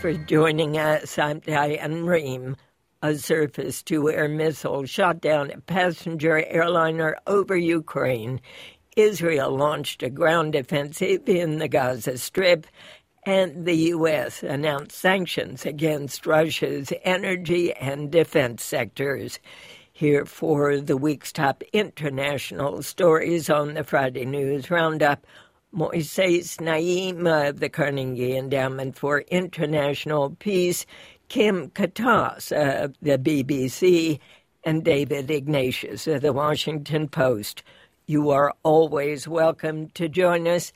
for joining us. I'm Diane Rehm. A surface-to-air missile shot down a passenger airliner over Ukraine. Israel launched a ground offensive in the Gaza Strip, and the U.S. announced sanctions against Russia's energy and defense sectors. Here for the week's top international stories on the Friday News Roundup, Moises Naim of the Carnegie Endowment for International Peace, Kim Katas of the BBC, and David Ignatius of the Washington Post. You are always welcome to join us,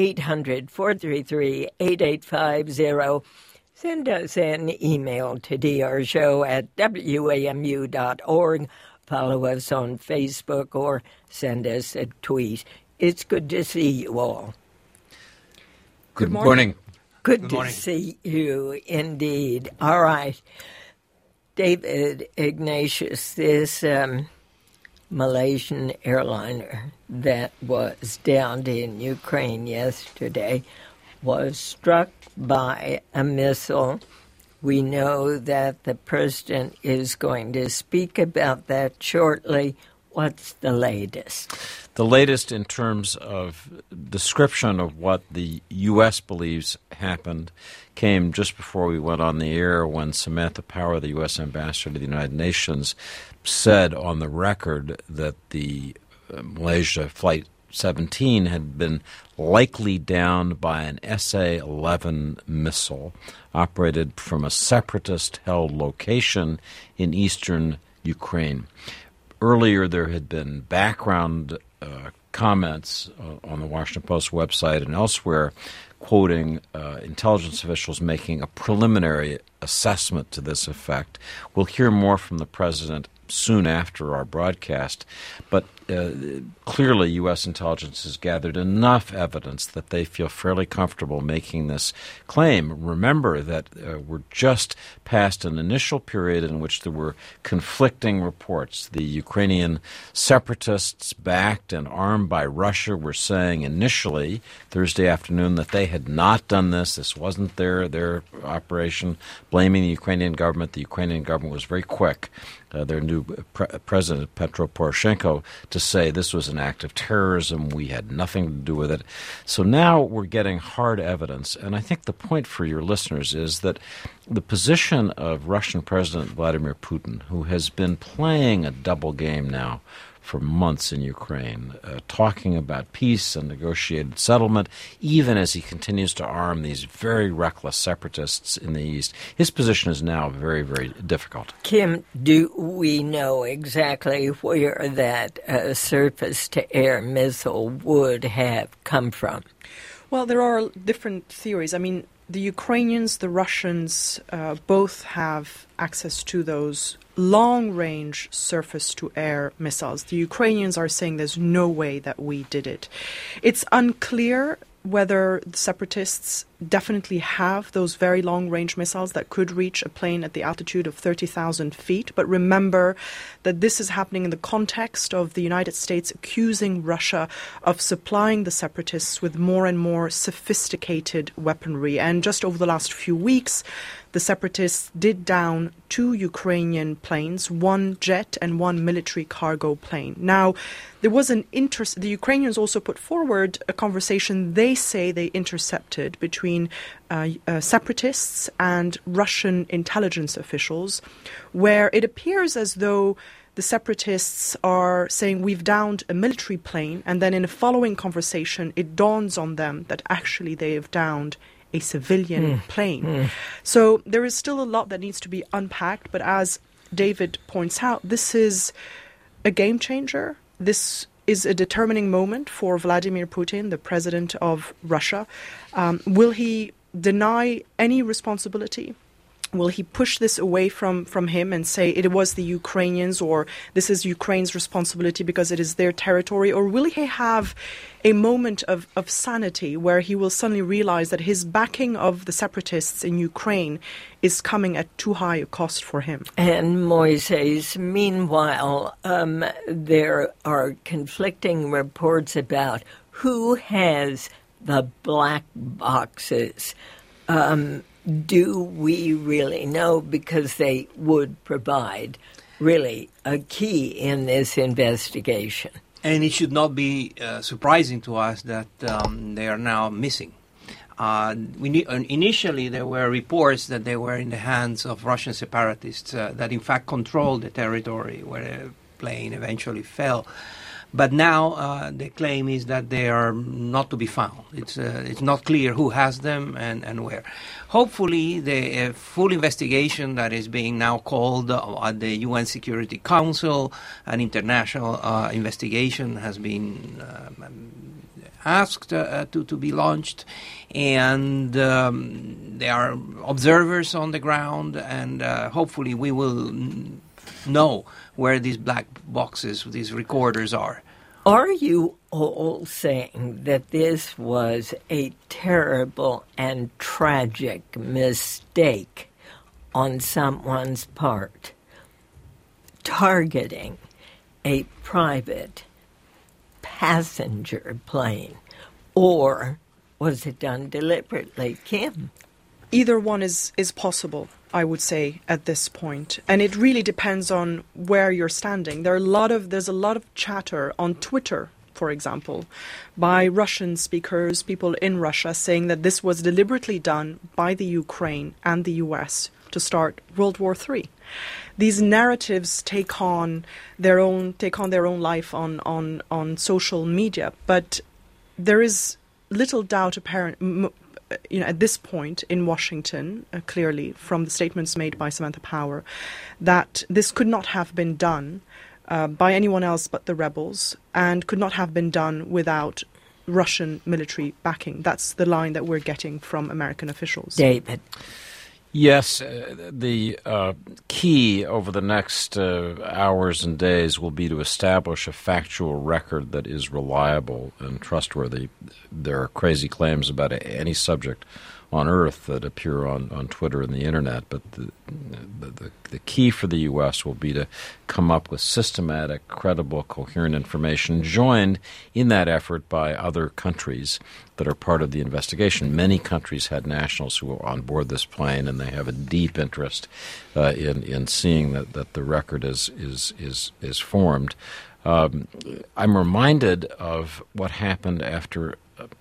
800-433-8850. Send us an email to drshow@wamu.org. Follow us on Facebook or send us a tweet. It's good to see you all. Good morning. Good to see you, indeed. All right. David Ignatius, this Malaysian airliner that was downed in Ukraine yesterday was struck by a missile. We know that the president is going to speak about that shortly. What's the latest? The latest in terms of description of what the U.S. believes happened came just before we went on the air when Samantha Power, the U.S. ambassador to the United Nations, said on the record that the Malaysia Flight 17 had been likely downed by an SA-11 missile operated from a separatist-held location in eastern Ukraine. Earlier, there had been background comments on the Washington Post website and elsewhere quoting intelligence officials making a preliminary assessment to this effect. We'll hear more from the president soon after our broadcast, but clearly U.S. intelligence has gathered enough evidence that they feel fairly comfortable making this claim. Remember that we're just past an initial period in which there were conflicting reports. The Ukrainian separatists backed and armed by Russia were saying initially, Thursday afternoon, that they had not done this. This wasn't their operation, blaming the Ukrainian government. The Ukrainian government was very quick, their new president, Petro Poroshenko, to say this was an act of terrorism. We had nothing to do with it. So now we're getting hard evidence. And I think the point for your listeners is that the position of Russian President Vladimir Putin, who has been playing a double game now for months in Ukraine, talking about peace and negotiated settlement, even as he continues to arm these very reckless separatists in the east. His position is now very, very difficult. Kim, do we know exactly where that surface-to-air missile would have come from? Well, there are different theories. I mean, the Ukrainians, the Russians, both have access to those long-range surface-to-air missiles. The Ukrainians are saying there's no way that we did it. It's unclear whether the separatists definitely have those very long-range missiles that could reach a plane at the altitude of 30,000 feet. But remember that this is happening in the context of the United States accusing Russia of supplying the separatists with more and more sophisticated weaponry. And just over the last few weeks, the separatists did down 2 Ukrainian planes, 1 jet and 1 military cargo plane. Now, there was the Ukrainians also put forward a conversation they say they intercepted between separatists and Russian intelligence officials, where it appears as though the separatists are saying we've downed a military plane, and then in a following conversation it dawns on them that actually they have downed a civilian plane. So there is still a lot that needs to be unpacked, but as David points out, this is a game changer. This is a determining moment for Vladimir Putin, the president of Russia. Will he deny any responsibility? Will he push this away from him and say it was the Ukrainians, or this is Ukraine's responsibility because it is their territory? Or will he have a moment of sanity where he will suddenly realize that his backing of the separatists in Ukraine is coming at too high a cost for him? And Moises, meanwhile, there are conflicting reports about who has the black boxes. do we really know? Because they would provide really a key in this investigation. And it should not be surprising to us that they are now missing. Initially, there were reports that they were in the hands of Russian separatists that in fact controlled the territory where the plane eventually fell. But now the claim is that they are not to be found. It's not clear who has them and where. Hopefully, the full investigation that is being now called at the UN Security Council, an international investigation has been asked to be launched, and there are observers on the ground, and hopefully we will know where these black boxes, these recorders are. Are you all saying that this was a terrible and tragic mistake on someone's part, targeting a private passenger plane, or was it done deliberately? Kim? Either one is possible, I would say, at this point. And it really depends on where you're standing. There's a lot of chatter on Twitter, for example, by Russian speakers, people in Russia, saying that this was deliberately done by the Ukraine and the US to start World War III. These narratives take on their own life on social media, but there is little doubt apparent. At this point in Washington, clearly from the statements made by Samantha Power, that this could not have been done by anyone else but the rebels, and could not have been done without Russian military backing. That's the line that we're getting from American officials. David. Yes, the key over the next hours and days will be to establish a factual record that is reliable and trustworthy. There are crazy claims about any subject on Earth that appear on Twitter and the Internet, but the key for the U.S. will be to come up with systematic, credible, coherent information, joined in that effort by other countries that are part of the investigation. Many countries had nationals who were on board this plane, and they have a deep interest in seeing that the record is formed. I'm reminded of what happened after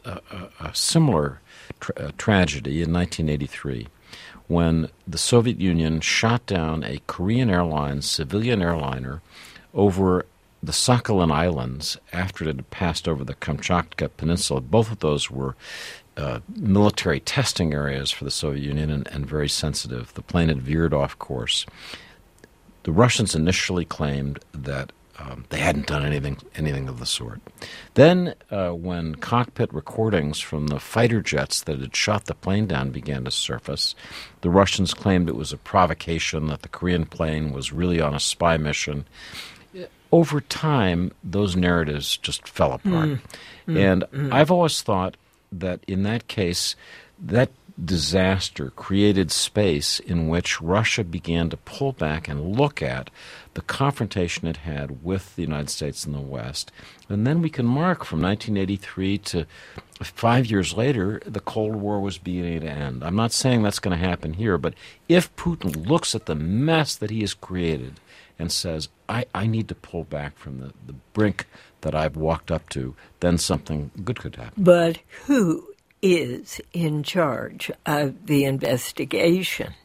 a similar tragedy in 1983, when the Soviet Union shot down a Korean Airlines civilian airliner over the Sakhalin Islands after it had passed over the Kamchatka Peninsula. Both of those were military testing areas for the Soviet Union and very sensitive. The plane had veered off course. The Russians initially claimed that they hadn't done anything of the sort. Then, when cockpit recordings from the fighter jets that had shot the plane down began to surface, the Russians claimed it was a provocation, that the Korean plane was really on a spy mission. Over time, those narratives just fell apart. I've always thought that in that case, that disaster created space in which Russia began to pull back and look at the confrontation it had with the United States and the West. And then we can mark from 1983 to 5 years later, the Cold War was beginning to end. I'm not saying that's going to happen here, but if Putin looks at the mess that he has created and says, I need to pull back from the brink that I've walked up to, then something good could happen. But who is in charge of the investigation?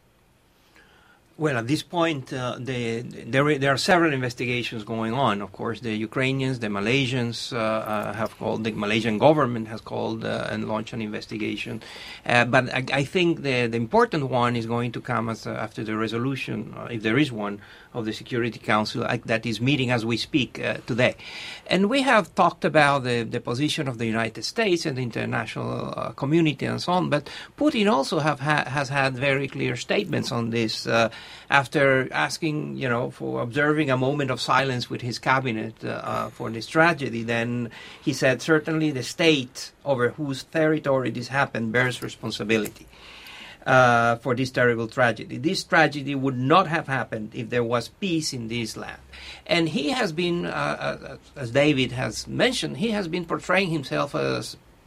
Well, at this point, there are several investigations going on. Of course, the Ukrainians, the Malaysians have called, the Malaysian government has called and launched an investigation. But I think the important one is going to come after the resolution, if there is one, of the Security Council that is meeting as we speak today. And we have talked about the position of the United States and the international community and so on, but Putin also has had very clear statements on this after asking, for observing a moment of silence with his cabinet for this tragedy. Then he said, certainly the state over whose territory this happened bears responsibility for this terrible tragedy. This tragedy would not have happened if there was peace in this land. And he has been, as David has mentioned, he has been portraying himself as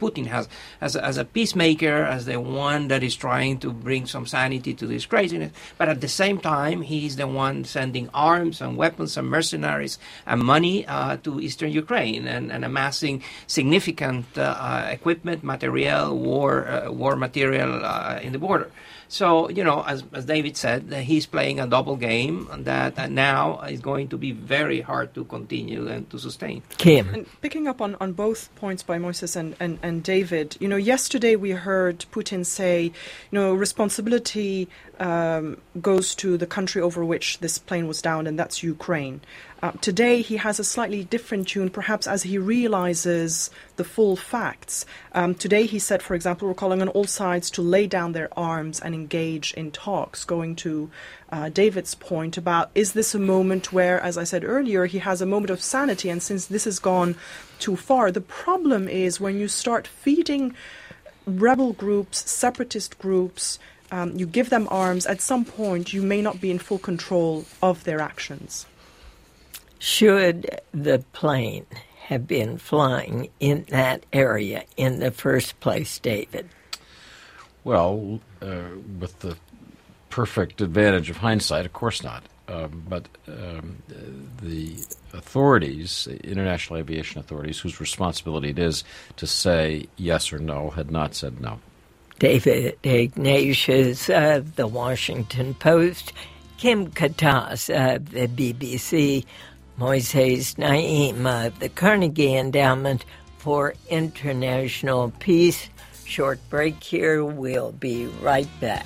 Putin as a peacemaker, as the one that is trying to bring some sanity to this craziness. But at the same time, he's the one sending arms and weapons and mercenaries and money to eastern Ukraine and amassing significant equipment, material, war material in the border. So, as David said, he's playing a double game that now is going to be very hard to continue and to sustain. Kim. And picking up on both points by Moises and David, yesterday we heard Putin say, responsibility goes to the country over which this plane was downed, and that's Ukraine. Today he has a slightly different tune, perhaps as he realizes the full facts. Today he said, for example, we're calling on all sides to lay down their arms and engage in talks, going to David's point about, is this a moment where, as I said earlier, he has a moment of sanity, and since this has gone too far, the problem is when you start feeding rebel groups, separatist groups, you give them arms, at some point you may not be in full control of their actions. Should the plane have been flying in that area in the first place, David? Well, with the perfect advantage of hindsight, of course not. But the authorities, international aviation authorities, whose responsibility it is to say yes or no, had not said no. David Ignatius of the Washington Post, Kim Katas of the BBC, Moises Naim of the Carnegie Endowment for International Peace. Short break here. We'll be right back.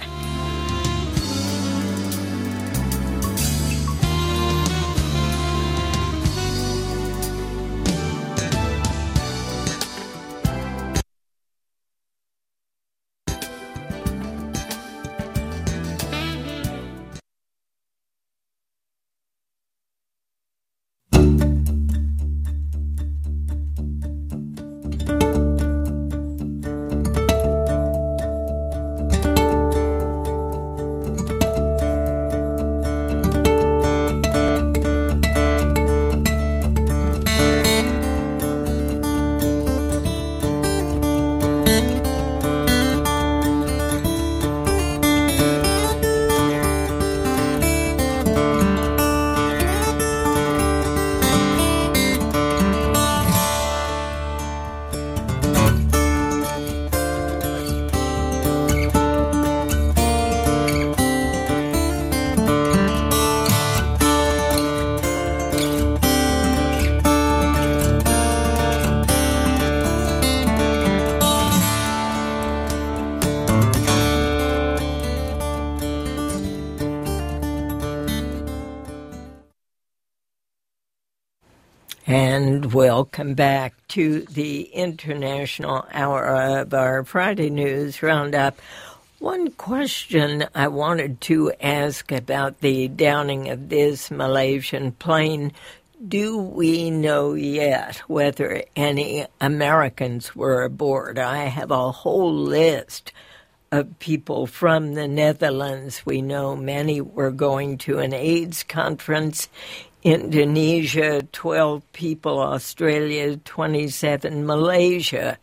And welcome back to the International Hour of our Friday News Roundup. One question I wanted to ask about the downing of this Malaysian plane. Do we know yet whether any Americans were aboard? I have a whole list of people from the Netherlands. We know many were going to an AIDS conference. Indonesia, 12 people. Australia, 27. Malaysia,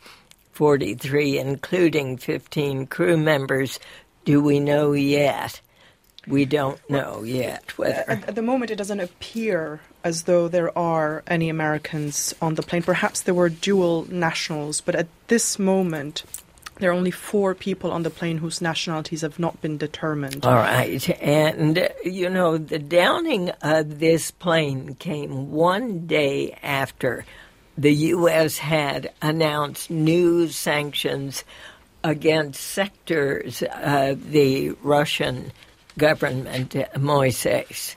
43, including 15 crew members. Do we know yet? We don't know yet whether... At the moment, it doesn't appear as though there are any Americans on the plane. Perhaps there were dual nationals, but at this moment, there are only 4 people on the plane whose nationalities have not been determined. All right. And, the downing of this plane came one day after the U.S. had announced new sanctions against sectors of the Russian government. Moises.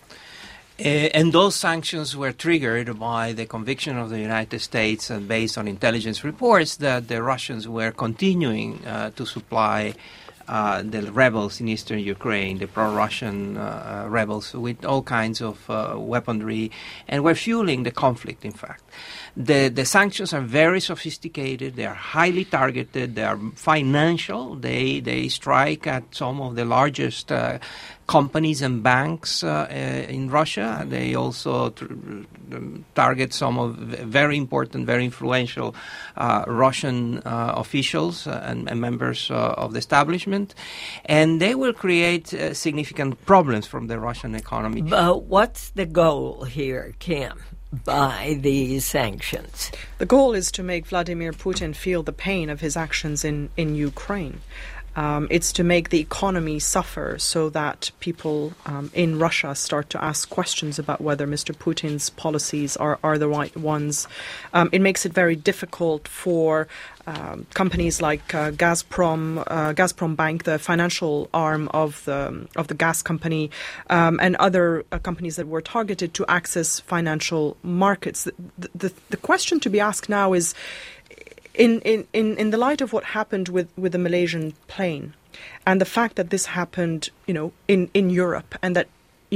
And those sanctions were triggered by the conviction of the United States and based on intelligence reports that the Russians were continuing to supply the rebels in eastern Ukraine, the pro-Russian rebels, with all kinds of weaponry, and were fueling the conflict, in fact. The sanctions are very sophisticated, they are highly targeted, they are financial, they strike at some of the largest companies and banks in Russia. They also target some of very important, very influential Russian officials and members of the establishment. And they will create significant problems from the Russian economy. But what's the goal here, Kim, by these sanctions? The goal is to make Vladimir Putin feel the pain of his actions in Ukraine. It's to make the economy suffer so that people in Russia start to ask questions about whether Mr. Putin's policies are the right ones. It makes it very difficult for companies like Gazprom Bank, the financial arm of the gas company, and other companies that were targeted to access financial markets. The question to be asked now is, in the light of what happened with the Malaysian plane, and the fact that this happened, in Europe, and that,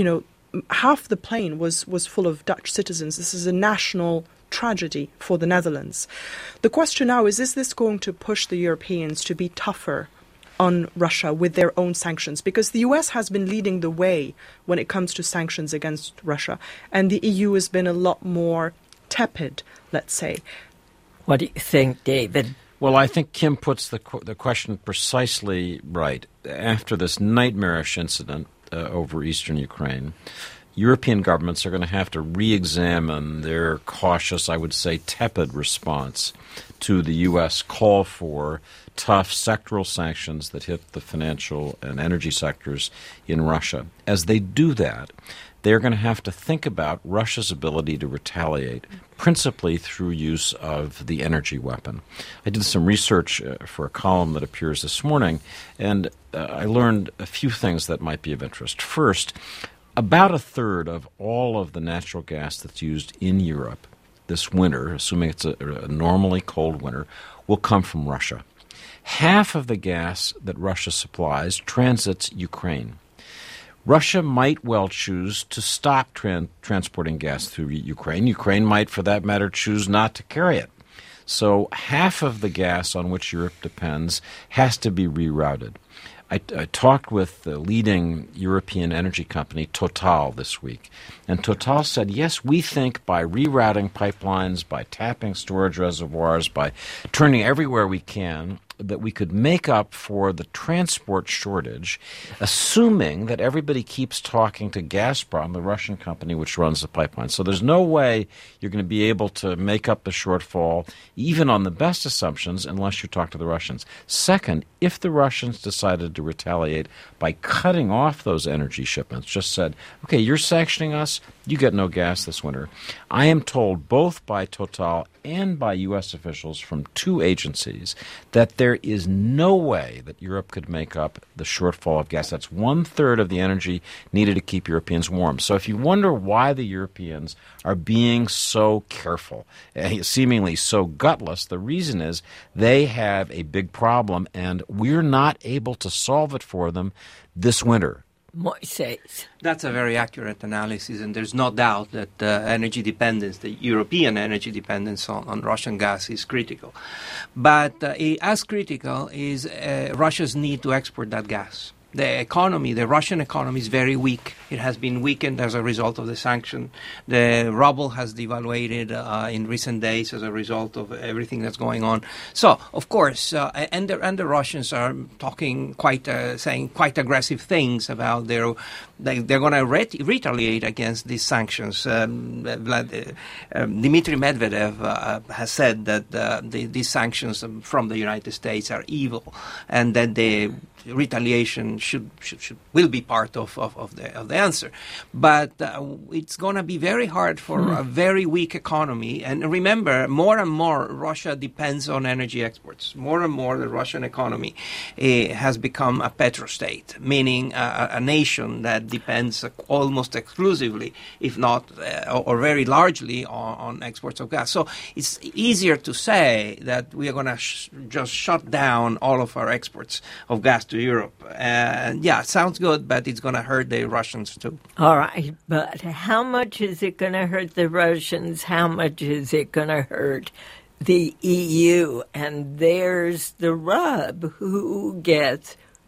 half the plane was full of Dutch citizens. This is a national tragedy for the Netherlands. The question now is this going to push the Europeans to be tougher on Russia with their own sanctions? Because the US has been leading the way when it comes to sanctions against Russia, and the EU has been a lot more tepid, let's say. What do you think, David? Well, I think Kim puts the question precisely right. After this nightmarish incident over eastern Ukraine, European governments are going to have to re-examine their cautious, I would say tepid response to the U.S. call for tough sectoral sanctions that hit the financial and energy sectors in Russia. As they do that, they're going to have to think about Russia's ability to retaliate, principally through use of the energy weapon. I did some research for a column that appears this morning, and I learned a few things that might be of interest. First, about a third of all of the natural gas that's used in Europe this winter, assuming it's a normally cold winter, will come from Russia. Half of the gas that Russia supplies transits Ukraine. Russia might well choose to stop transporting gas through Ukraine. Ukraine might, for that matter, choose not to carry it. So half of the gas on which Europe depends has to be rerouted. I talked with the leading European energy company, Total, this week. And Total said, yes, we think by rerouting pipelines, by tapping storage reservoirs, by turning everywhere we can, that we could make up for the transport shortage, assuming that everybody keeps talking to Gazprom, the Russian company which runs the pipeline. So there's no way you're going to be able to make up the shortfall, even on the best assumptions, unless you talk to the Russians. Second, if the Russians decided to retaliate by cutting off those energy shipments, just said, okay, you're sanctioning us, you get no gas this winter. I am told both by Total and by U.S. officials from two agencies that there is no way that Europe could make up the shortfall of gas. That's 1/3 of the energy needed to keep Europeans warm. So if you wonder why the Europeans are being so careful, seemingly so gutless, the reason is they have a big problem, and we're not able to solve it for them this winter. Moises. That's a very accurate analysis, and there's no doubt that energy dependence, the European energy dependence on Russian gas is critical. But as critical is Russia's need to export that gas. The economy, the Russian economy, is very weak. It has been weakened as a result of the sanction. The ruble has devaluated in recent days as a result of everything that's going on. So, of course, and the Russians are talking saying quite aggressive things about they're going to retaliate against these sanctions. Dmitry Medvedev has said that these sanctions from the United States are evil, and that the retaliation will be part of the answer. But it's going to be very hard for a very weak economy. And remember, more and more Russia depends on energy exports. More and more the Russian economy has become a petrostate, meaning a nation that depends almost exclusively, if not or very largely, on exports of gas. So it's easier to say that we are going to just shut down all of our exports of gas to Europe. And yeah, it sounds good, but it's going to hurt the Russians too. All right, but how much is it going to hurt the Russians? How much is it going to hurt the EU? And there's the rub. Who gets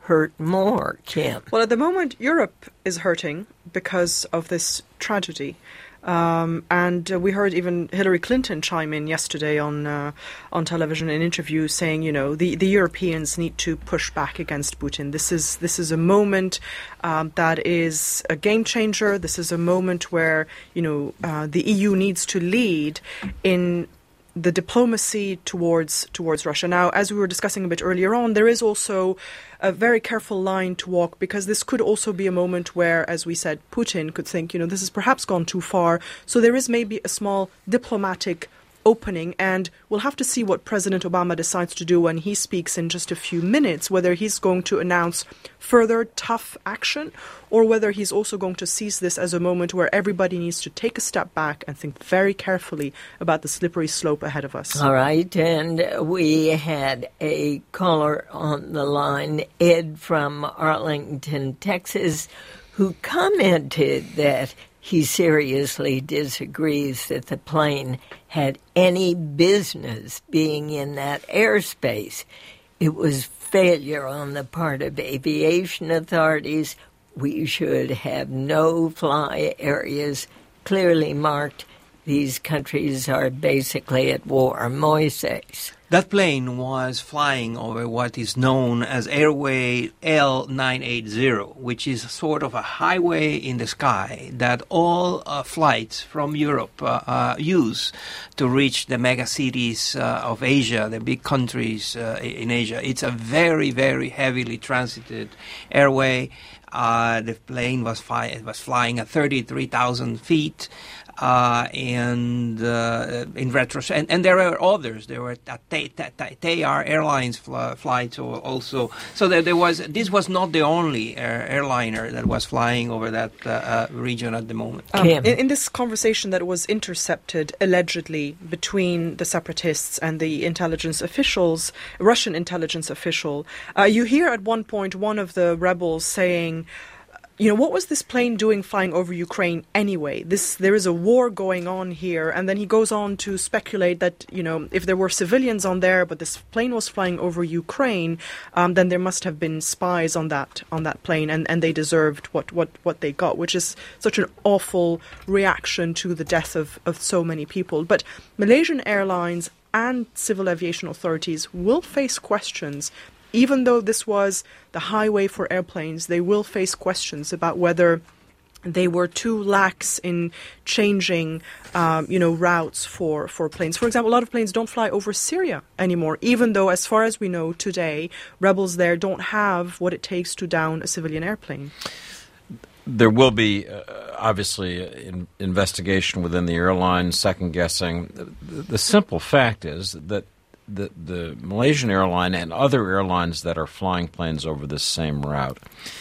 hurt more, Kim? Well, at the moment, Europe is hurting because of this tragedy. And we heard even Hillary Clinton chime in yesterday on television in an interview saying, the Europeans need to push back against Putin. This is a moment that is a game changer. This is a moment where, the EU needs to lead in the diplomacy towards Russia. Now, as we were discussing a bit earlier on, there is also a very careful line to walk, because this could also be a moment where, as we said, Putin could think, this has perhaps gone too far. So there is maybe a small diplomatic opening, and we'll have to see what President Obama decides to do when he speaks in just a few minutes, whether he's going to announce further tough action or whether he's also going to seize this as a moment where everybody needs to take a step back and think very carefully about the slippery slope ahead of us. All right, and we had a caller on the line, Ed from Arlington, Texas, who commented that he seriously disagrees that the plane had any business being in that airspace. It was failure on the part of aviation authorities. We should have no-fly areas clearly marked. These countries are basically at war. Moises. That plane was flying over what is known as Airway L980, which is sort of a highway in the sky that all flights from Europe use to reach the mega cities of Asia, the big countries in Asia. It's a very, very heavily transited airway. The plane was flying at 33,000 feet. And in retrospect, and there were others. There were Tayar Airlines flights also. So this was not the only airliner that was flying over that region at the moment. In this conversation that was intercepted allegedly between the separatists and the intelligence officials, Russian intelligence official, you hear at one point one of the rebels saying, what was this plane doing flying over Ukraine anyway? There is a war going on here. And then he goes on to speculate that, if there were civilians on there, but this plane was flying over Ukraine, then there must have been spies on that plane, and they deserved what they got, which is such an awful reaction to the death of so many people. But Malaysian Airlines and civil aviation authorities will face questions. Even though this was the highway for airplanes, they will face questions about whether they were too lax in changing, routes for planes. For example, a lot of planes don't fly over Syria anymore, even though, as far as we know today, rebels there don't have what it takes to down a civilian airplane. There will be, obviously, investigation within the airline, second-guessing. The simple fact is that the Malaysian airline and other airlines that are flying planes over this same route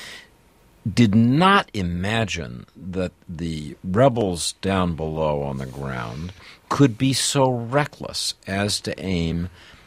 did not imagine that the rebels down below on the ground could be so reckless as to aim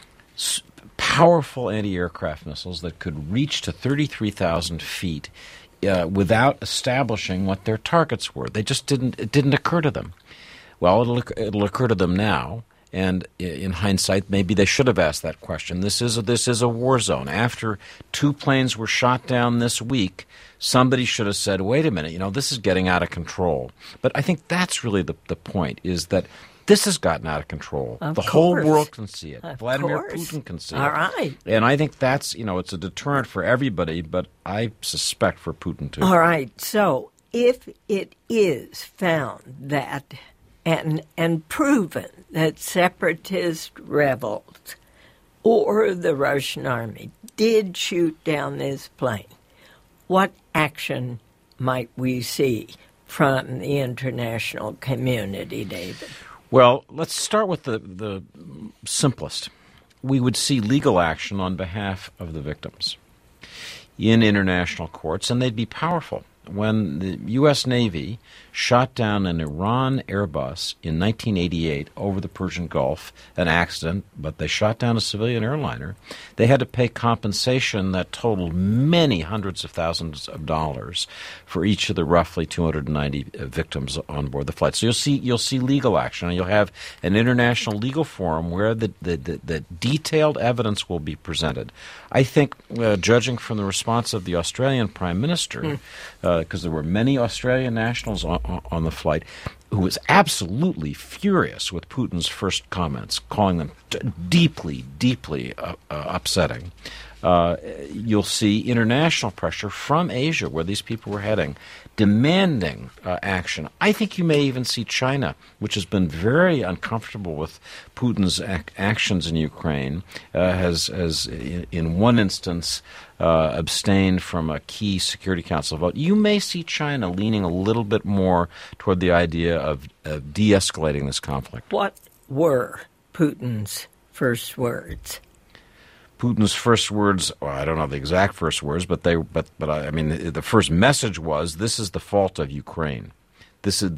powerful anti-aircraft missiles that could reach to 33,000 feet without establishing what their targets were. It didn't occur to them. Well, it'll occur to them now. And in hindsight, maybe they should have asked that question. This is a war zone. After 2 planes were shot down this week, somebody should have said, wait a minute, this is getting out of control. But I think that's really the point, is that this has gotten out of control. The whole world can see it. Vladimir Putin can see it. All right. And I think that's, it's a deterrent for everybody, but I suspect for Putin too. All right. So if it is found that and proven that separatist rebels or the Russian army did shoot down this plane, what action might we see from the international community, David? Well, let's start with the simplest. We would see legal action on behalf of the victims in international courts, and they'd be powerful. When the U.S. Navy shot down an Iran Airbus in 1988 over the Persian Gulf, an accident, but they shot down a civilian airliner. They had to pay compensation that totaled many hundreds of thousands of dollars for each of the roughly 290 victims on board the flight. So you'll see legal action, and you'll have an international legal forum where the detailed evidence will be presented. I think, judging from the response of the Australian Prime Minister, because there were many Australian nationals on the flight, who was absolutely furious with Putin's first comments, calling them deeply, deeply upsetting. You'll see international pressure from Asia, where these people were heading, demanding action. I think you may even see China, which has been very uncomfortable with Putin's actions in Ukraine, has in one instance abstained from a key Security Council vote. You may see China leaning a little bit more toward the idea of de-escalating this conflict. What were Putin's first words? Putin's first words, well, I don't know the exact first words, but I mean the first message was, "This is the fault of Ukraine. This is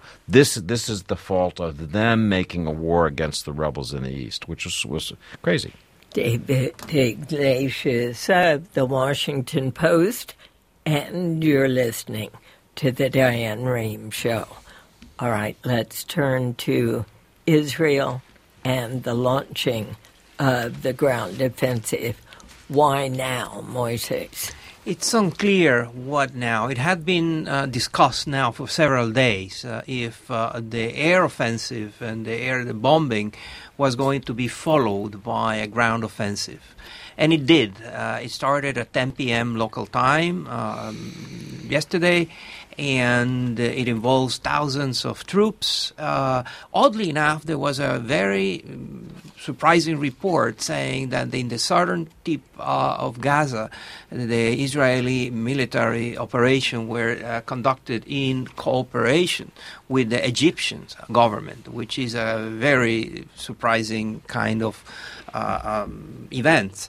the fault of them making a war against the rebels in the East," which was crazy. David Iglesias of the Washington Post, and you're listening to the Diane Rehm Show. All right, let's turn to Israel and the launching of the ground offensive. Why now, Moises? It's unclear what now. It had been discussed now for several days if the air offensive and the bombing was going to be followed by a ground offensive. And it did. It started at 10 p.m. local time yesterday, and it involves thousands of troops. Oddly enough, there was a very surprising report saying that in the southern tip of Gaza, the Israeli military operation were conducted in cooperation with the Egyptian government, which is a very surprising kind of event.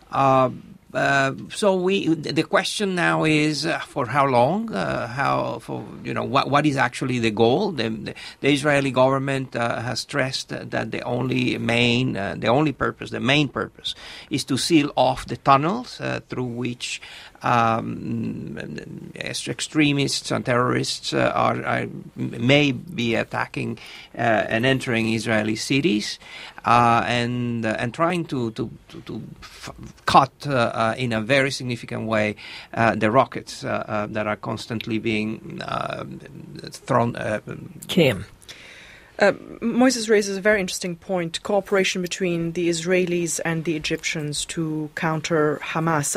So the question now is for how long? What is actually the goal? The Israeli government has stressed that the main purpose is to seal off the tunnels through which extremists and terrorists may be attacking and entering Israeli cities, and trying to cut in a very significant way the rockets that are constantly being thrown. Kim. Moises raises a very interesting point: cooperation between the Israelis and the Egyptians to counter Hamas.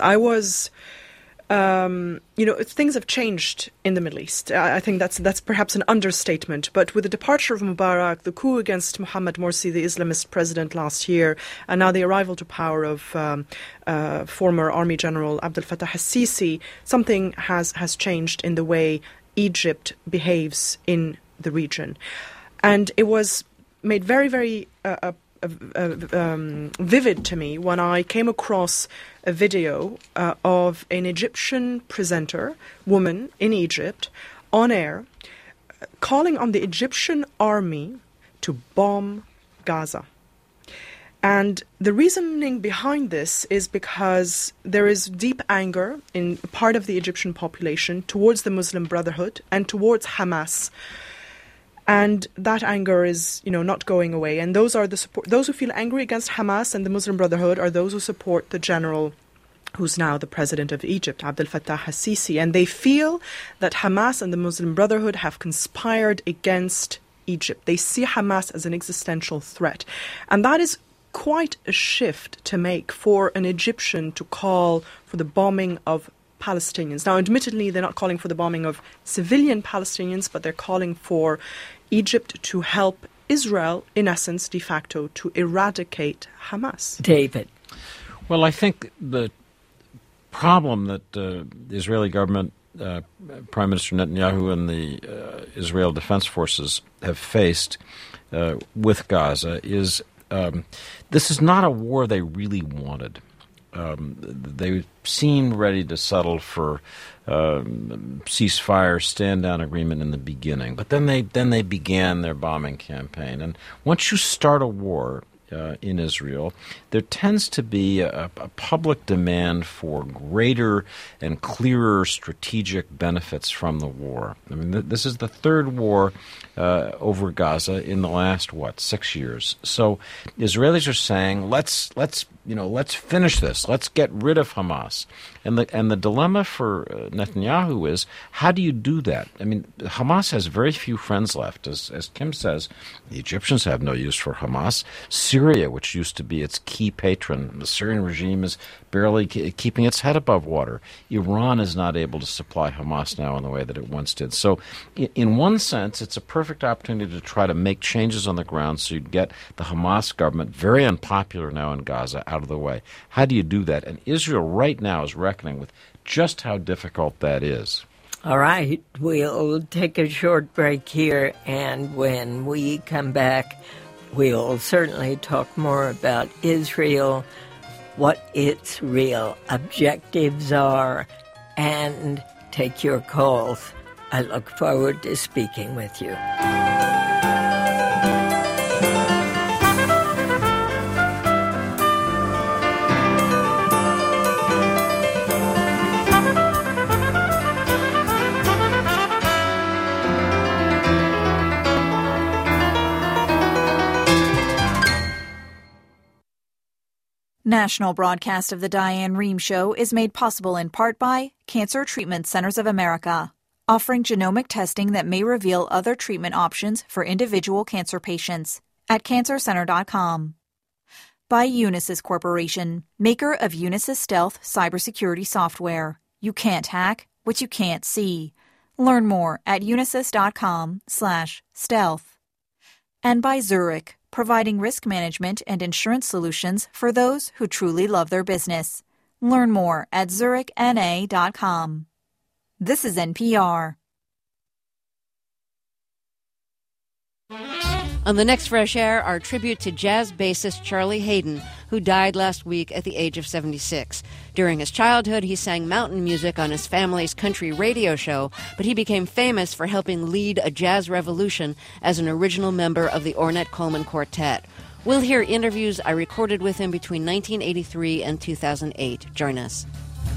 Things have changed in the Middle East. I think that's perhaps an understatement. But with the departure of Mubarak, the coup against Mohamed Morsi, the Islamist president last year, and now the arrival to power of former Army General Abdel Fattah al-Sisi, something has changed in the way Egypt behaves in the region. And it was made very, very vivid to me when I came across a video of an Egyptian presenter, woman in Egypt, on air, calling on the Egyptian army to bomb Gaza. And the reasoning behind this is because there is deep anger in part of the Egyptian population towards the Muslim Brotherhood and towards Hamas. And that anger is, not going away. And those who feel angry against Hamas and the Muslim Brotherhood are those who support the general who's now the president of Egypt, Abdel Fattah al-Sisi. And they feel that Hamas and the Muslim Brotherhood have conspired against Egypt. They see Hamas as an existential threat. And that is quite a shift to make for an Egyptian to call for the bombing of Palestinians. Now, admittedly, they're not calling for the bombing of civilian Palestinians, but they're calling for Egypt to help Israel, in essence, de facto, to eradicate Hamas. David. Well, I think the problem that the Israeli government, Prime Minister Netanyahu and the Israel Defense Forces have faced with Gaza is this is not a war they really wanted. they seemed ready to settle for ceasefire, stand-down agreement in the beginning. But then they began their bombing campaign. And once you start a war in Israel, there tends to be a public demand for greater and clearer strategic benefits from the war. I mean, this is the third war over Gaza in the last 6 years. So Israelis are saying, let's finish this. Let's get rid of Hamas. And the dilemma for Netanyahu is, how do you do that? I mean, Hamas has very few friends left. As Kim says, the Egyptians have no use for Hamas. Syria, which used to be its key patron, the Syrian regime is barely keeping its head above water. Iran is not able to supply Hamas now in the way that it once did. So in one sense, it's a perfect opportunity to try to make changes on the ground so you get the Hamas government, very unpopular now in Gaza, out of the way. How do you do that? And Israel right now is reckoning with just how difficult that is. All right, we'll take a short break here, and when we come back, we'll certainly talk more about Israel, what its real objectives are, and take your calls. I look forward to speaking with you. National broadcast of the Diane Rehm Show is made possible in part by Cancer Treatment Centers of America, offering genomic testing that may reveal other treatment options for individual cancer patients at cancercenter.com. By Unisys Corporation, maker of Unisys Stealth cybersecurity software. You can't hack what you can't see. Learn more at unisys.com/stealth. And by Zurich, providing risk management and insurance solutions for those who truly love their business. Learn more at zurichna.com. This is NPR. On the next Fresh Air, our tribute to jazz bassist Charlie Haden, who died last week at the age of 76. During his childhood, he sang mountain music on his family's country radio show, but he became famous for helping lead a jazz revolution as an original member of the Ornette Coleman Quartet. We'll hear interviews I recorded with him between 1983 and 2008. Join us.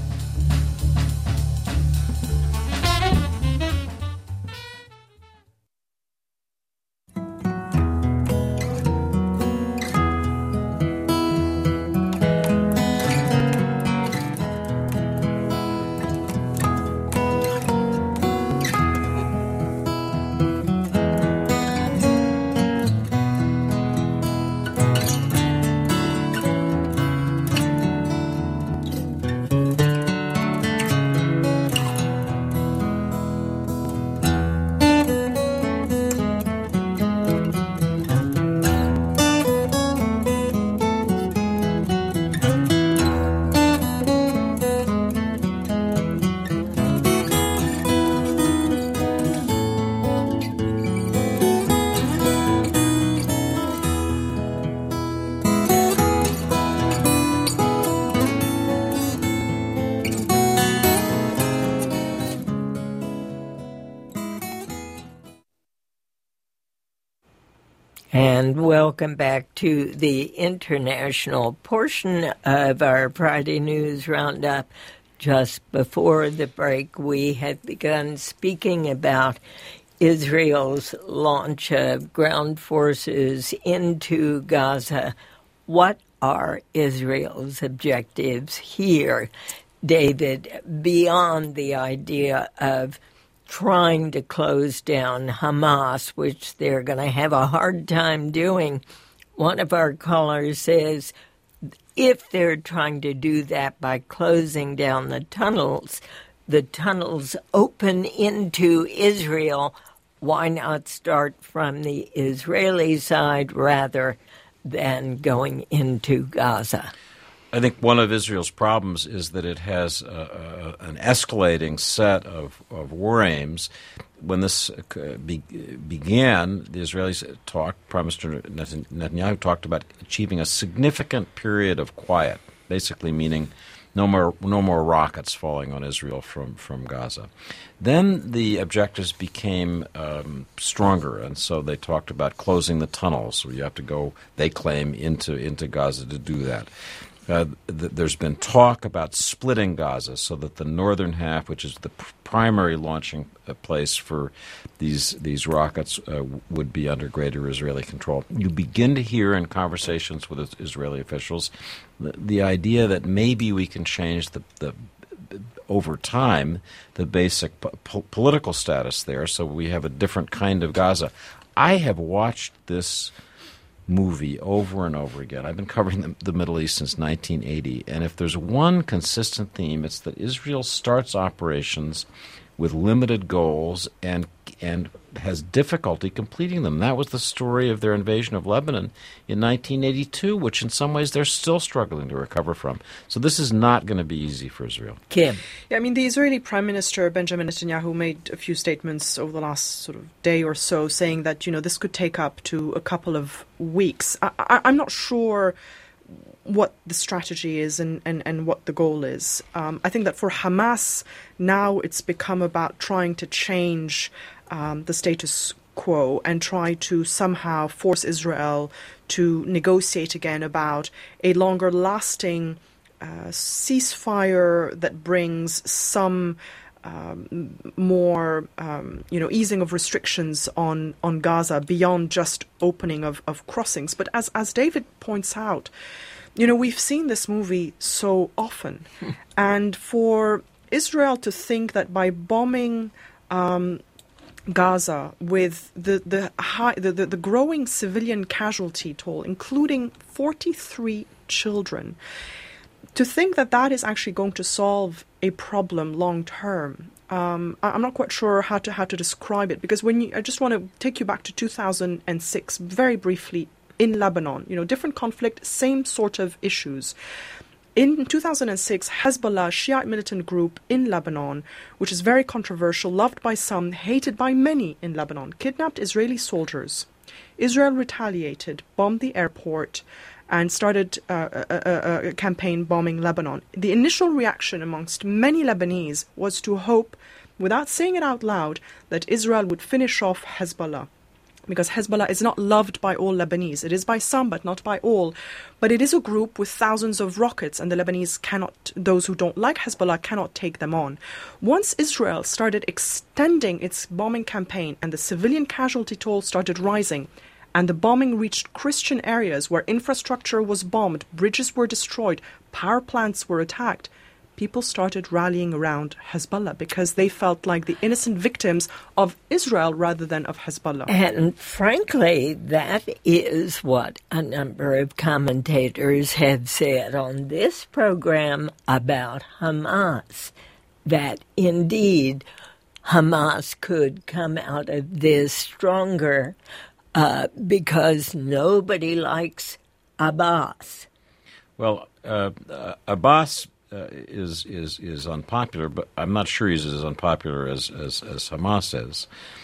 And welcome back to the international portion of our Friday News Roundup. Just before the break, we had begun speaking about Israel's launch of ground forces into Gaza. What are Israel's objectives here, David, beyond the idea of trying to close down Hamas, which they're going to have a hard time doing? One of our callers says if they're trying to do that by closing down the tunnels open into Israel, why not start from the Israeli side rather than going into Gaza? I think one of Israel's problems is that it has an escalating set of war aims. When this began, the Israelis talked, Prime Minister Netanyahu talked about achieving a significant period of quiet. basically meaning no more rockets falling on Israel from Gaza. Then the objectives became stronger, and so they talked about closing the tunnels. So you have to go, they claim, into Gaza to do that. There's been talk about splitting Gaza so that the northern half, which is the primary launching place for these rockets, would be under greater Israeli control. You begin to hear in conversations with Israeli officials the idea that maybe we can change the over time the basic political status there, so we have a different kind of Gaza. I have watched this movie over and over again. I've been covering the Middle East since 1980, and if there's one consistent theme, it's that Israel starts operations with limited goals and has difficulty completing them. That was the story of their invasion of Lebanon in 1982, which in some ways they're still struggling to recover from. So this is not going to be easy for Israel. Kim. Yeah, I mean, the Israeli Prime Minister Benjamin Netanyahu made a few statements over the last sort of day or so saying that, this could take up to a couple of weeks. I'm not sure what the strategy is and what the goal is. I think that for Hamas, now it's become about trying to change the status quo and try to somehow force Israel to negotiate again about a longer-lasting ceasefire that brings some more, easing of restrictions on Gaza beyond just opening of crossings. But as David points out, we've seen this movie so often. And for Israel to think that by bombing Gaza with the growing civilian casualty toll, including 43 children, to think that is actually going to solve a problem long term, I'm not quite sure how to describe it, because I just want to take you back to 2006 very briefly in Lebanon. Different conflict, same sort of issues. In 2006, Hezbollah, Shiite militant group in Lebanon, which is very controversial, loved by some, hated by many in Lebanon, kidnapped Israeli soldiers. Israel retaliated, bombed the airport, and started a campaign bombing Lebanon. The initial reaction amongst many Lebanese was to hope, without saying it out loud, that Israel would finish off Hezbollah. Because Hezbollah is not loved by all Lebanese. It is by some, but not by all. But it is a group with thousands of rockets, and the Lebanese those who don't like Hezbollah cannot take them on. Once Israel started extending its bombing campaign and the civilian casualty toll started rising, and the bombing reached Christian areas where infrastructure was bombed, bridges were destroyed, power plants were attacked, people started rallying around Hezbollah because they felt like the innocent victims of Israel rather than of Hezbollah. And frankly, that is what a number of commentators have said on this program about Hamas, that indeed Hamas could come out of this stronger because nobody likes Abbas. Well, Abbas is unpopular, but I'm not sure he's as unpopular as Hamas is.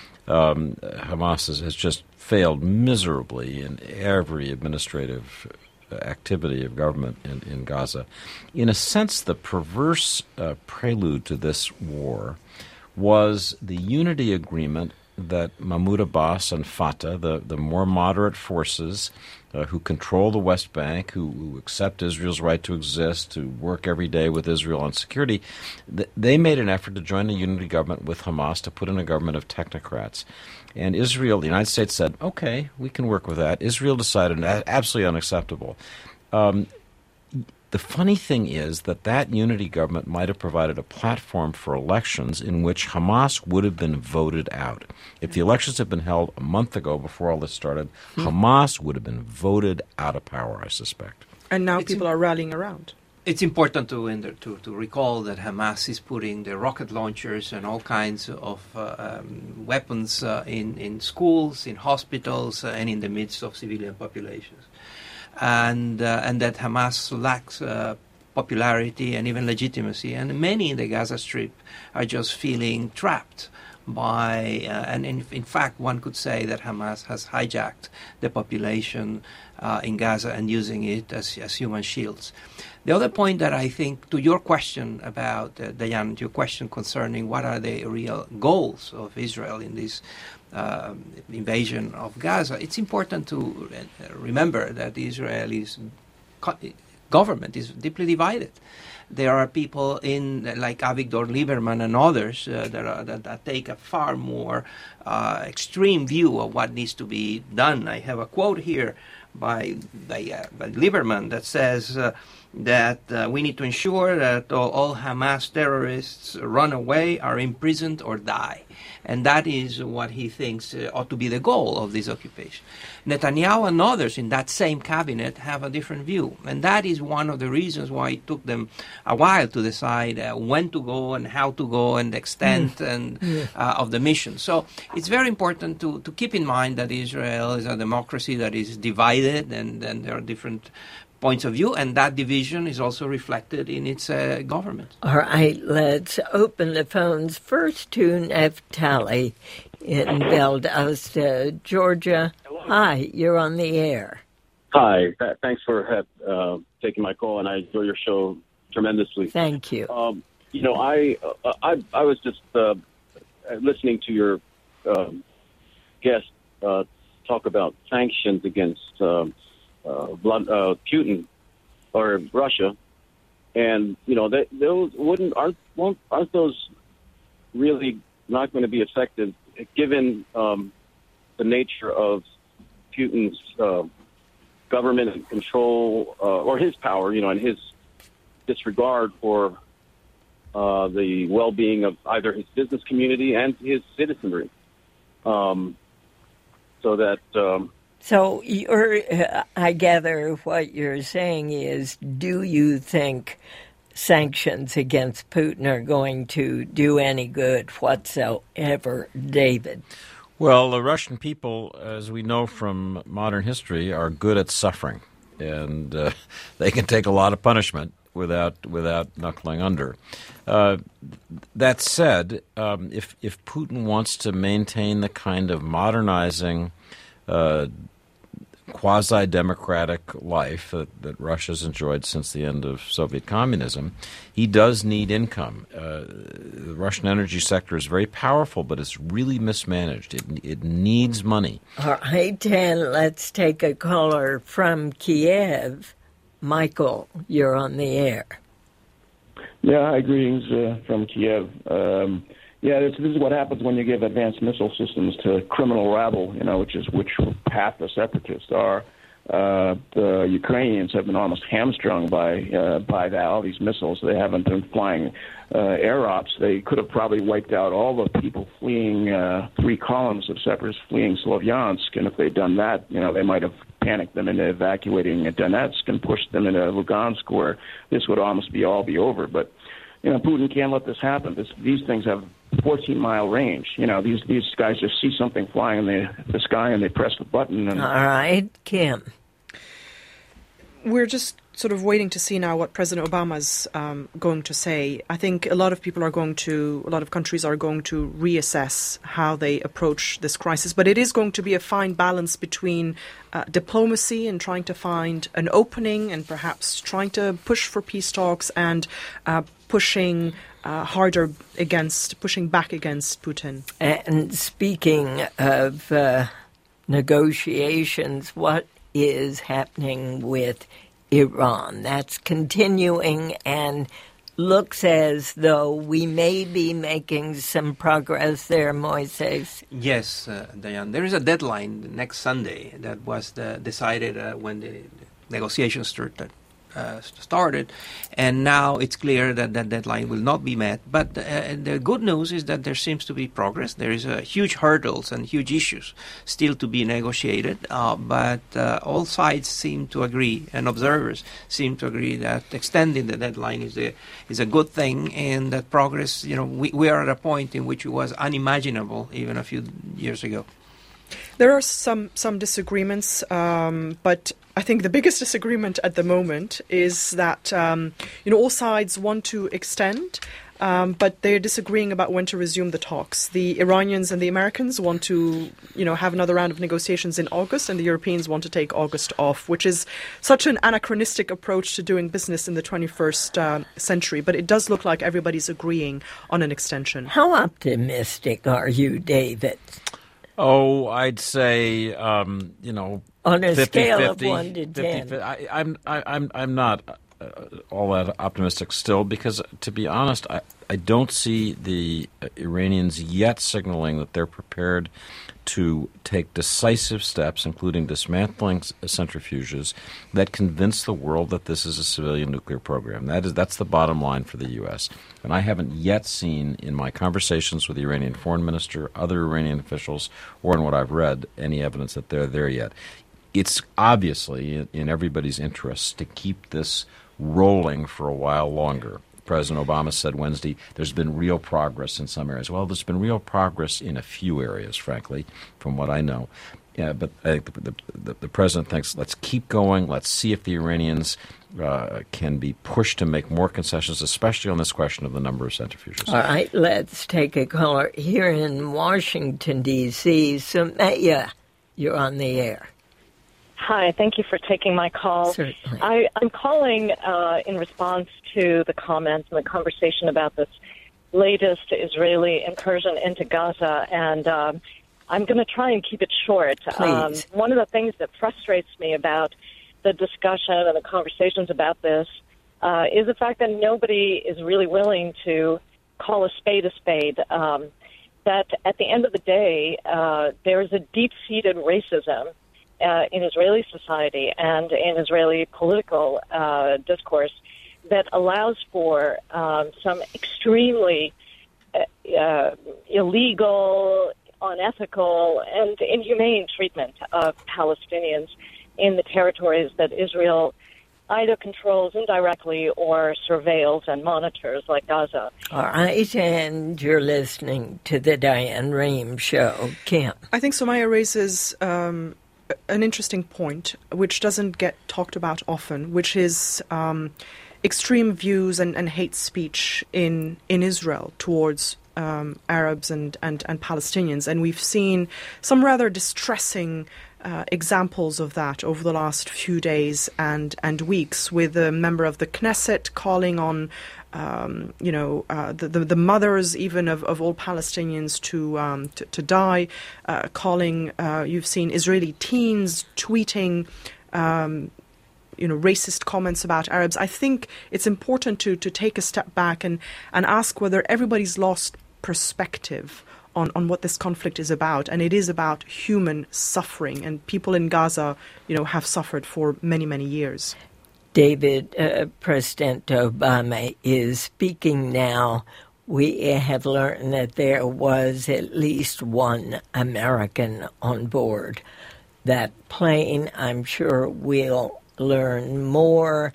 Hamas has just failed miserably in every administrative activity of government in Gaza. In a sense, the perverse prelude to this war was the unity agreement that Mahmoud Abbas and Fatah, the more moderate forces who control the West Bank, who accept Israel's right to exist, to work every day with Israel on security, they made an effort to join a unity government with Hamas to put in a government of technocrats. And Israel, the United States said, okay, we can work with that. Israel decided absolutely unacceptable. The funny thing is that unity government might have provided a platform for elections in which Hamas would have been voted out. If the elections had been held a month ago before all this started, Hamas would have been voted out of power, I suspect. And now people are rallying around. It's important to recall that Hamas is putting the rocket launchers and all kinds of weapons in schools, in hospitals, and in the midst of civilian populations. And that Hamas lacks popularity and even legitimacy. And many in the Gaza Strip are just feeling trapped and in fact, one could say that Hamas has hijacked the population in Gaza and using it as human shields. The other point that I think, to your question about, Diane, your question concerning what are the real goals of Israel in this invasion of Gaza, it's important to remember that the Israeli government is deeply divided. There are people like Avigdor Lieberman and others that take a far more extreme view of what needs to be done. I have a quote here by Lieberman that says that we need to ensure that all Hamas terrorists run away, are imprisoned, or die. And that is what he thinks ought to be the goal of this occupation. Netanyahu and others in that same cabinet have a different view. And that is one of the reasons why it took them a while to decide when to go and how to go and the extent of the mission. So it's very important to keep in mind that Israel is a democracy that is divided, and there are different points of view, and that division is also reflected in its government. All right, let's open the phones first to Naftali in Valdosta, Georgia. Hello. Hi, you're on the air. Hi, thanks for taking my call, and I enjoy your show tremendously. Thank you. I was just listening to your guest talk about sanctions against Putin or Russia, and those aren't those really not going to be effective given the nature of Putin's government and control or his power, and his disregard for the well-being of either his business community and his citizenry, So I gather what you're saying is, do you think sanctions against Putin are going to do any good whatsoever, David? Well, the Russian people, as we know from modern history, are good at suffering, and they can take a lot of punishment without knuckling under. That said, if Putin wants to maintain the kind of modernizing quasi-democratic life that Russia's enjoyed since the end of Soviet communism, he does need income. The Russian energy sector is very powerful, but it's really mismanaged. It needs money. All right, Dan, let's take a caller from Kiev. Michael, you're on the air. Yeah, hi, greetings from Kiev. This is what happens when you give advanced missile systems to criminal rabble, which half the separatists are. The Ukrainians have been almost hamstrung by all these missiles. They haven't been flying air ops. They could have probably wiped out all the people fleeing 3 columns of separatists fleeing Slovyansk, and if they'd done that, they might have panicked them into evacuating Donetsk and pushed them into Lugansk, where this would almost be over. But Putin can't let this happen. These things have 14-mile range. These guys just see something flying in the sky and they press the button. All right, Kim. We're just sort of waiting to see now what President Obama's going to say. I think a lot of countries are going to reassess how they approach this crisis. But it is going to be a fine balance between diplomacy and trying to find an opening and perhaps trying to push for peace talks and pushing back against Putin. And speaking of negotiations, what is happening with Iran? That's continuing and looks as though we may be making some progress there, Moises. Yes, Diane. There is a deadline next Sunday that was decided when the negotiations started. And now it's clear that that deadline will not be met. But the good news is that there seems to be progress. There is huge hurdles and huge issues still to be negotiated, but all sides seem to agree, and observers seem to agree that extending the deadline is a good thing, and that progress, we are at a point in which it was unimaginable even a few years ago. There are some disagreements, but I think the biggest disagreement at the moment is that all sides want to extend, but they're disagreeing about when to resume the talks. The Iranians and the Americans want to, have another round of negotiations in August, and the Europeans want to take August off, which is such an anachronistic approach to doing business in the 21st century. But it does look like everybody's agreeing on an extension. How optimistic are you, David? Oh, I'd say, on a 50, scale 50, of 1 to 10. 50. I'm not all that optimistic still, because to be honest, I don't see the Iranians yet signaling that they're prepared to take decisive steps, including dismantling centrifuges, that convince the world that this is a civilian nuclear program. That's the bottom line for the U.S. And I haven't yet seen in my conversations with the Iranian foreign minister, other Iranian officials, or in what I've read, any evidence that they're there yet. It's obviously in everybody's interest to keep this rolling for a while longer. President Obama said Wednesday there's been real progress in some areas. Well, there's been real progress in a few areas, frankly, from what I know. Yeah, but I think the president thinks, let's keep going. Let's see if the Iranians can be pushed to make more concessions, especially on this question of the number of centrifuges. All right, let's take a caller here in Washington, D.C. Sumaya, you're on the air. Hi, thank you for taking my call. Certainly. I'm calling in response to the comments and the conversation about this latest Israeli incursion into Gaza, and I'm going to try and keep it short. Please. One of the things that frustrates me about the discussion and the conversations about this is the fact that nobody is really willing to call a spade a spade. That at the end of the day, there is a deep-seated racism in Israeli society and in Israeli political discourse that allows for some extremely illegal, unethical, and inhumane treatment of Palestinians in the territories that Israel either controls indirectly or surveils and monitors, like Gaza. All right, and you're listening to the Diane Rehm Show. Kim. I think Sumaya raises an interesting point, which doesn't get talked about often, which is extreme views and hate speech in Israel towards Arabs and Palestinians. And we've seen some rather distressing examples of that over the last few days and weeks, with a member of the Knesset calling on the mothers even of all Palestinians to die, calling, you've seen Israeli teens tweeting, racist comments about Arabs. I think it's important to take a step back and ask whether everybody's lost perspective on what this conflict is about. And it is about human suffering, and people in Gaza, have suffered for many, many years. David, President Obama is speaking now. We have learned that there was at least one American on board that plane. I'm sure we'll learn more.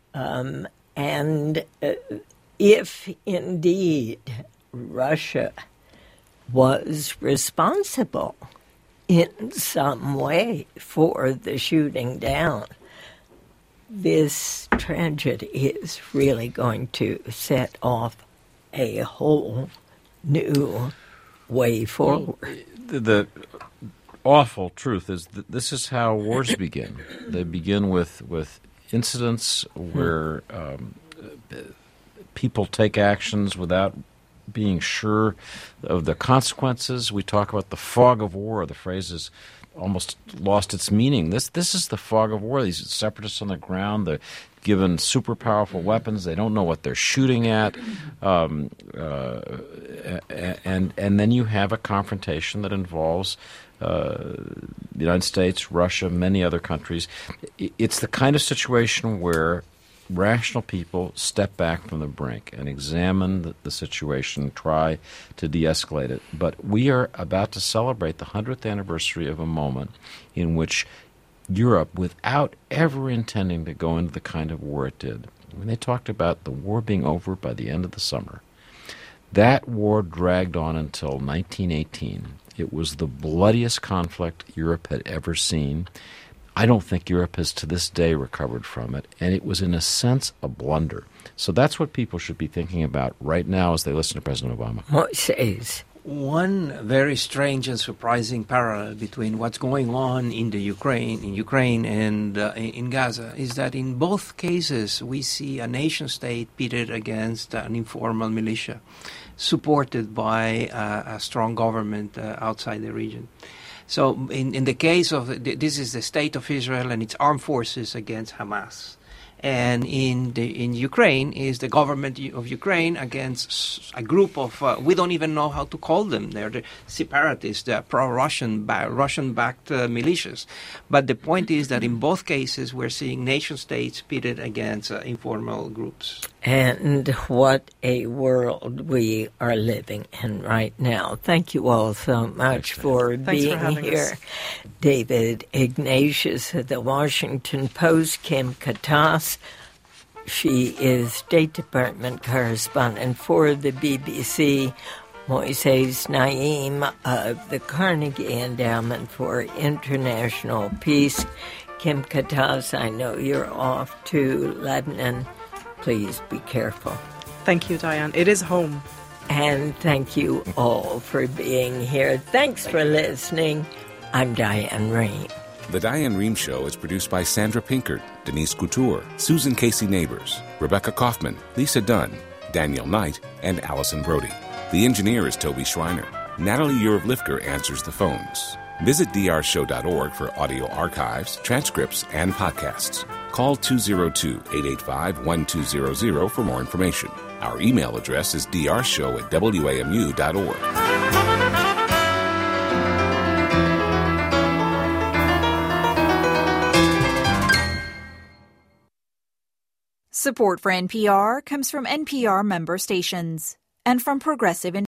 And if indeed Russia was responsible in some way for the shooting down, this tragedy is really going to set off a whole new way forward. The awful truth is that this is how wars begin. They begin with incidents where people take actions without being sure of the consequences. We talk about the fog of war. The phrase is almost lost its meaning. This is the fog of war. These separatists on the ground, they're given super powerful weapons. They don't know what they're shooting at. And then you have a confrontation that involves the United States, Russia, many other countries. It's the kind of situation where rational people step back from the brink and examine the situation, try to de-escalate it. But we are about to celebrate the 100th anniversary of a moment in which Europe, without ever intending to go into the kind of war it did, when they talked about the war being over by the end of the summer, that war dragged on until 1918. It was the bloodiest conflict Europe had ever seen. I don't think Europe has to this day recovered from it, and it was in a sense a blunder. So that's what people should be thinking about right now as they listen to President Obama. Moises. One very strange and surprising parallel between what's going on in Ukraine and in Gaza is that in both cases we see a nation state pitted against an informal militia supported by a strong government outside the region. So in the case of, this is the state of Israel and its armed forces against Hamas. And in Ukraine is the government of Ukraine against a group of, we don't even know how to call them. They're the separatists, they're pro-Russian, Russian-backed militias. But the point is that in both cases we're seeing nation states pitted against informal groups. And what a world we are living in right now. Thank you all so much for being here. David Ignatius of the Washington Post, Kim Katas. She is State Department correspondent for the BBC. Moises Naim of the Carnegie Endowment for International Peace. Kim Katas, I know you're off to Lebanon. Please be careful. Thank you, Diane. It is home. And thank you all for being here. Thanks for listening. I'm Diane Rehm. The Diane Rehm Show is produced by Sandra Pinkert, Denise Couture, Susan Casey Neighbors, Rebecca Kaufman, Lisa Dunn, Daniel Knight, and Allison Brody. The engineer is Toby Schreiner. Natalie Urevlifker answers the phones. Visit drshow.org for audio archives, transcripts, and podcasts. Call 202-885-1200 for more information. Our email address is drshow@wamu.org. Support for NPR comes from NPR member stations and from Progressive